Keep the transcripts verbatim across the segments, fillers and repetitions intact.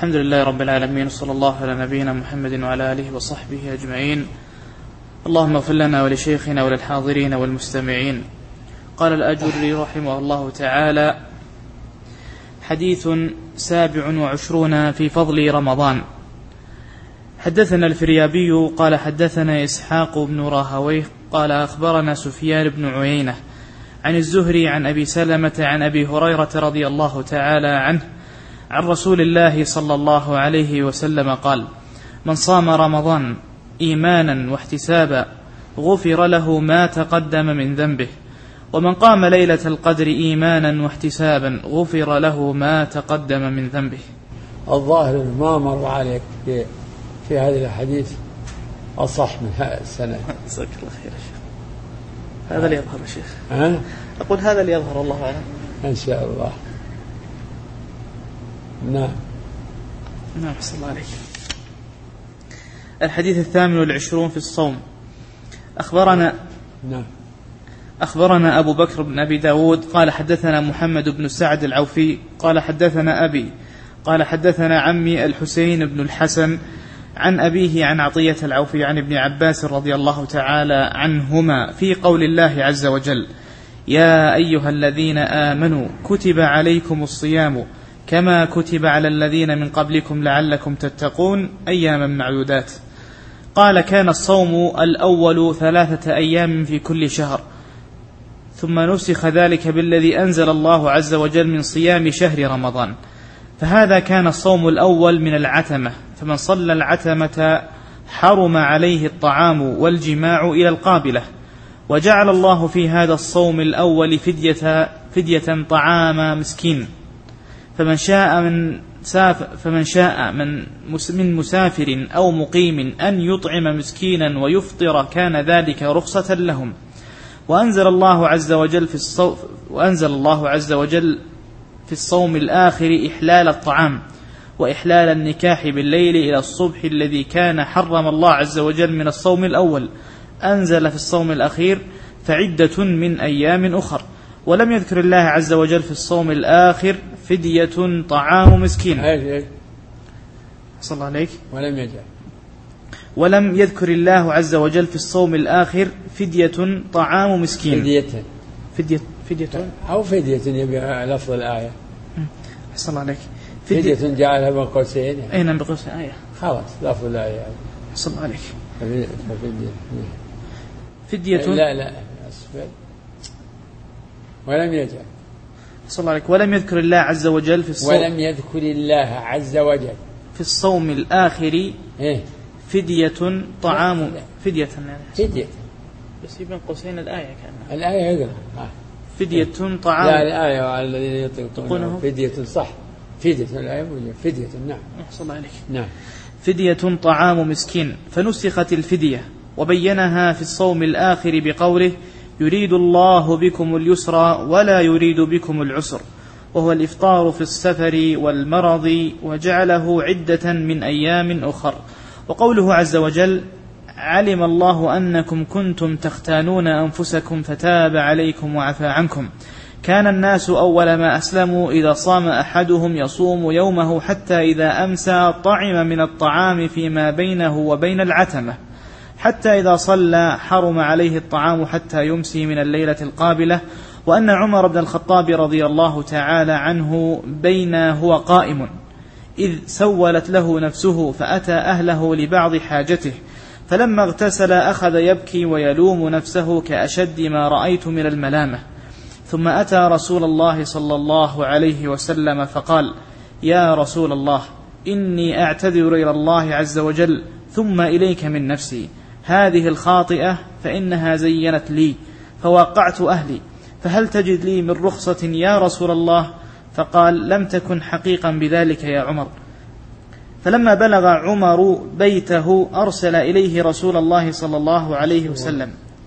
الحمد لله رب العالمين، وصلى الله على نبينا محمد وعلى آله وصحبه أجمعين. اللهم اغفر لنا ولشيخنا وللحاضرين والمستمعين. قال الآجري رحمه الله تعالى: حديث سابع وعشرون في فضل رمضان. حدثنا الفريابي قال حدثنا إسحاق بن راهويه قال أخبرنا سفيان بن عيينة عن الزهري عن أبي سلمة عن أبي هريرة رضي الله تعالى عنه عن رسول الله صلى الله عليه وسلم قال: من صام رمضان إيمانا واحتسابا غفر له ما تقدم من ذنبه، ومن قام ليلة القدر إيمانا واحتسابا غفر له ما تقدم من ذنبه. الظاهر ما مر عليك في, في هذه الحديث أصح من هذا السنة. جزاك الله خير يا شيخ. هذا اللي يظهر يا شيخ. أه؟ أقول هذا اللي يظهر، الله أعلم. إن شاء الله. نعم نعم. صلى الله عليه. الحديث الثامن والعشرون في الصوم. أخبرنا نعم أخبرنا أبو بكر بن أبي داود قال حدثنا محمد بن سعد العوفي قال حدثنا أبي قال حدثنا عمي الحسين بن الحسن عن أبيه عن عطية العوفي عن ابن عباس رضي الله تعالى عنهما في قول الله عز وجل: يا أيها الذين آمنوا كتب عليكم الصيام كما كتب على الذين من قبلكم لعلكم تتقون أياما معدودات. قال: كان الصوم الأول ثلاثة أيام في كل شهر، ثم نسخ ذلك بالذي أنزل الله عز وجل من صيام شهر رمضان، فهذا كان الصوم الأول من العتمة، فمن صلى العتمة حرم عليه الطعام والجماع إلى القابلة. وجعل الله في هذا الصوم الأول فدية, فدية طعام مسكين، فمن شاء من سافر فمن شاء من من مسافر أو مقيم أن يطعم مسكينا ويفطر كان ذلك رخصة لهم. وأنزل الله عز وجل في الصوم وأنزل الله عز وجل في الصوم الآخر إحلال الطعام وإحلال النكاح بالليل إلى الصبح الذي كان حرم الله عز وجل من الصوم الأول، أنزل في الصوم الأخير فعدة من أيام أخر. ولم يذكر الله عز وجل في الصوم الآخر فدية طعام مسكين. صلى الله عليك. ولم يجعل ولم يذكر الله عز وجل في الصوم الآخر فدية طعام مسكين. فدية فدية فدية أو فدية يبي لفظ الآية. صلى الله عليك. فدية, فدية جعلها بين قوسين. يعني. أين بين قوسين آية. خلاص لفظ الآية. يعني. صلى الله عليك. فدية. فدية. لا لا أسفل. ولم يجعل. صلى الله عليك. ولم يذكر الله عز وجل في الصوم. ولم يذكر الله عز وجل في الصوم الآخر إيه؟ فدية طعام فدية فدية بس بين قوسين الآية كأنها الآية يقرأ فدية طعام. لا الآية وعلى الذين يطيقونه فدية صح فدية الآية فدية. نعم. صلى الله عليك. نعم. فدية طعام مسكين، فنسخت الفدية وبينها في الصوم الآخر بقوله: يريد الله بكم اليسر ولا يريد بكم العسر، وهو الإفطار في السفر والمرض، وجعله عدة من أيام أخر. وقوله عز وجل: علم الله أنكم كنتم تختانون أنفسكم فتاب عليكم وعفى عنكم. كان الناس أول ما أسلموا إذا صام أحدهم يصوم يومه حتى إذا أمسى طعم من الطعام فيما بينه وبين العتمة، حتى إذا صلى حرم عليه الطعام حتى يمسي من الليلة القابلة. وأن عمر بن الخطاب رضي الله تعالى عنه بين هو قائم إذ سولت له نفسه فأتى أهله لبعض حاجته، فلما اغتسل أخذ يبكي ويلوم نفسه كأشد ما رأيت من الملامة، ثم أتى رسول الله صلى الله عليه وسلم فقال: يا رسول الله، إني أعتذر إلى الله عز وجل ثم إليك من نفسي، هذه الخاطئة فإنها زينت لي فوقعت أهلي، فهل تجد لي من رخصة يا رسول الله؟ فقال: لم تكن حقيقا بذلك يا عمر. فلما بلغ عمر بيته أرسل إليه رسول الله صلى الله عليه وسلم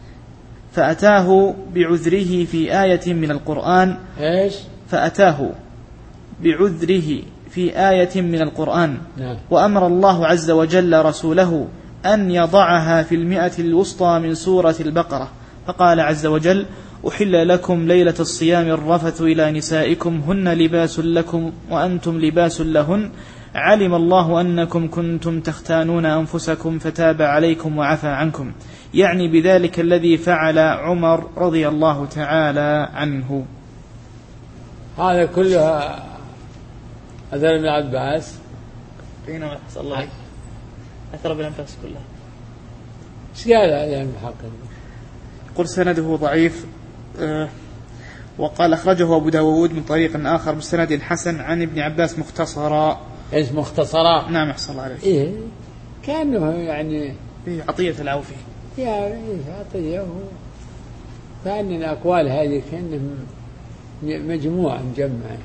فأتاه بعذره في آية من القرآن إيش؟ فأتاه بعذره في آية من القرآن. نعم. وأمر الله عز وجل رسوله أن يضعها في المئة الوسطى من سورة البقرة، فقال عز وجل: أحل لكم ليلة الصيام الرفث إلى نسائكم هن لباس لكم وأنتم لباس لهن علم الله أنكم كنتم تختانون أنفسكم فتاب عليكم وعفى عنكم، يعني بذلك الذي فعل عمر رضي الله تعالى عنه. هذا كلها أثر ابن عباس. بينما صلى الله عليه أثر ابن عباس كلها. ايش قال عليه المحقق؟ قل سنده ضعيف. أه وقال أخرجه أبو داود من طريق آخر بسند حسن عن ابن عباس مختصرا. إيش مختصرا؟ نعم أحسن الله عليك. إيه كأنه يعني إيه عطية العوفي. يا إيه عطية، كأن الأقوال هذه كأنه مجموعة مجمعة.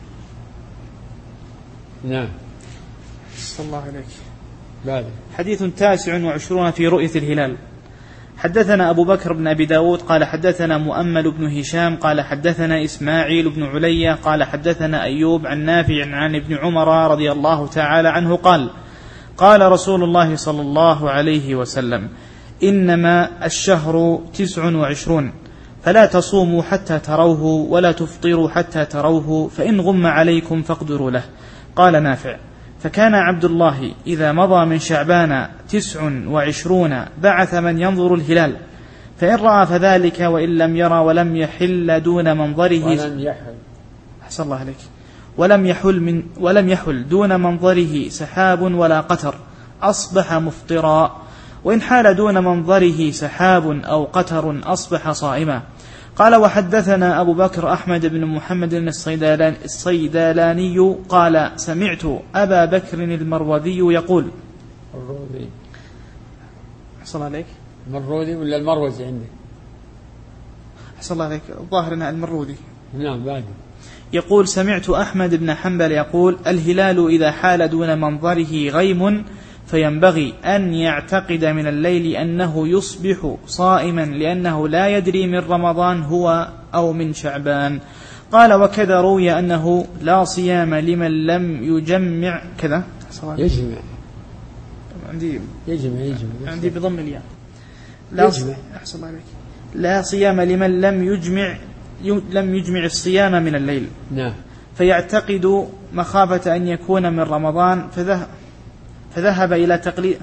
نعم. صلى الله عليك. بعد. حديث تاسع وعشرون في رؤية الهلال. حدثنا أبو بكر بن أبي داود قال حدثنا مؤمل بن هشام قال حدثنا إسماعيل بن عليا قال حدثنا أيوب عن نافع عن ابن عمر رضي الله تعالى عنه قال قال رسول الله صلى الله عليه وسلم إنما الشهر تسع وعشرون فلا تصوموا حتى تروه ولا تفطروا حتى تروه فإن غم عليكم فاقدروا له. قال نافع فكان عبد الله إذا مضى من شعبان تسع وعشرون بعث من ينظر الهلال فإن رأى فذلك وإن لم يرى ولم يحل دون منظره ولم يحل أحسن الله عليك ولم يحل من ولم يحل دون منظره سحاب ولا قتر أصبح مفطرا، وإن حال دون منظره سحاب أو قتر أصبح صائما. قال وحدثنا أبو بكر أحمد بن محمد الصيدلاني قال سمعت أبا بكر المروذي يقول المروذي أحسن الله عليك المروذي ولا المروزي عندك؟ أحسن الله عليك ظاهرنا المروذي. نعم بعد. يقول سمعت أحمد بن حنبل يقول الهلال إذا حال دون منظره غيم فينبغي أن يعتقد من الليل أنه يصبح صائما لأنه لا يدري من رمضان هو أو من شعبان. قال وكذا روي أنه لا صيام لمن لم يجمع كذا يجمع عندي يجمع يجمع عندي بضم الياء لا يجمع. أحسن الله عليك لا صيام لمن لم يجمع لم يجمع الصيام من الليل. نعم. فيعتقد مخافة أن يكون من رمضان فذهب فذهب إلى تقليد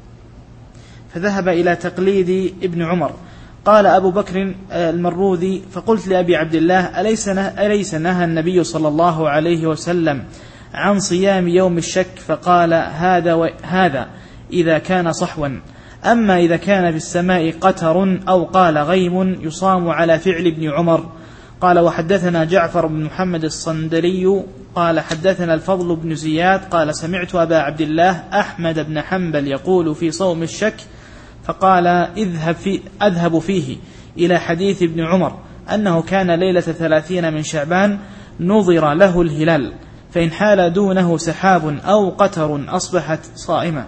فذهب إلى تقليد ابن عمر. قال أبو بكر المروذي فقلت لأبي عبد الله أليس نه أليس نهى النبي صلى الله عليه وسلم عن صيام يوم الشك؟ فقال هذا هذا إذا كان صحوا، أما إذا كان في السماء قتر أو قال غيم يصام على فعل ابن عمر. قال وحدثنا جعفر بن محمد الصندلي قال حدثنا الفضل بن زياد قال سمعت أبا عبد الله أحمد بن حنبل يقول في صوم الشك فقال اذهب في أذهب فيه إلى حديث ابن عمر أنه كان ليلة ثلاثين من شعبان نظر له الهلال فإن حال دونه سحاب أو قتر أصبحت صائمة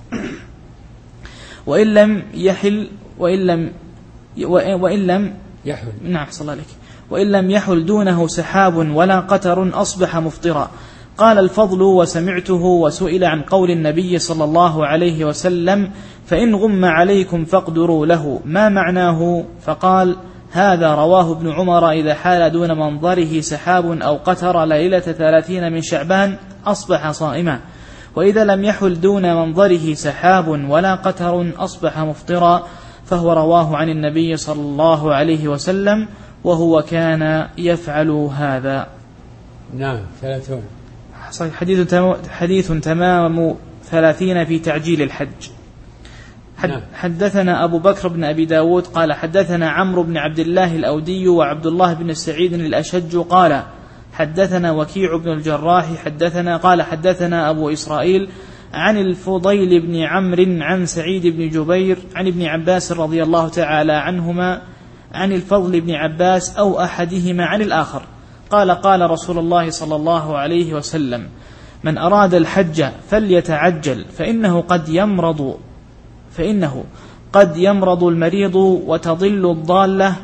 وإن لم يحل وإن لم وإن لم يحل نعم صلى الله عليك وإن لم يحل دونه سحاب ولا قتر أصبح مفطرا. قال الفضل وسمعته وسئل عن قول النبي صلى الله عليه وسلم فإن غم عليكم فاقدروا له ما معناه؟ فقال هذا رواه ابن عمر إذا حال دون منظره سحاب أو قتر ليلة ثلاثين من شعبان أصبح صائما، وإذا لم يحل دون منظره سحاب ولا قتر أصبح مفطرا، فهو رواه عن النبي صلى الله عليه وسلم وهو كان يفعل هذا. نعم ثلاثون. حديث حديث تمام ثلاثين في تعجيل الحج. حد نعم. حدثنا أبو بكر بن أبي داود قال حدثنا عمرو بن عبد الله الأودي وعبد الله بن سعيد الأشج قال حدثنا وكيع بن الجراح حدثنا قال حدثنا أبو إسرائيل عن الفضيل بن عمرو عن سعيد بن جبير عن ابن عباس رضي الله تعالى عنهما عن الفضل بن عباس أو أحدهما عن الآخر قال قال رسول الله صلى الله عليه وسلم من أراد الحج فليتعجل فإنه قد يمرض فإنه قد يمرض المريض وتضل الضالة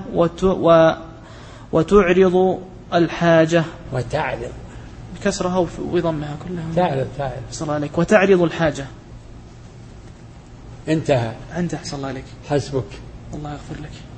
وتعرض الحاجة وتعرض بكسرها وضمها كلها تعرض تعرض صلى الله عليك وتعرض الحاجة. انتهى انتهى صلى الله عليك. حسبك. الله يغفر لك.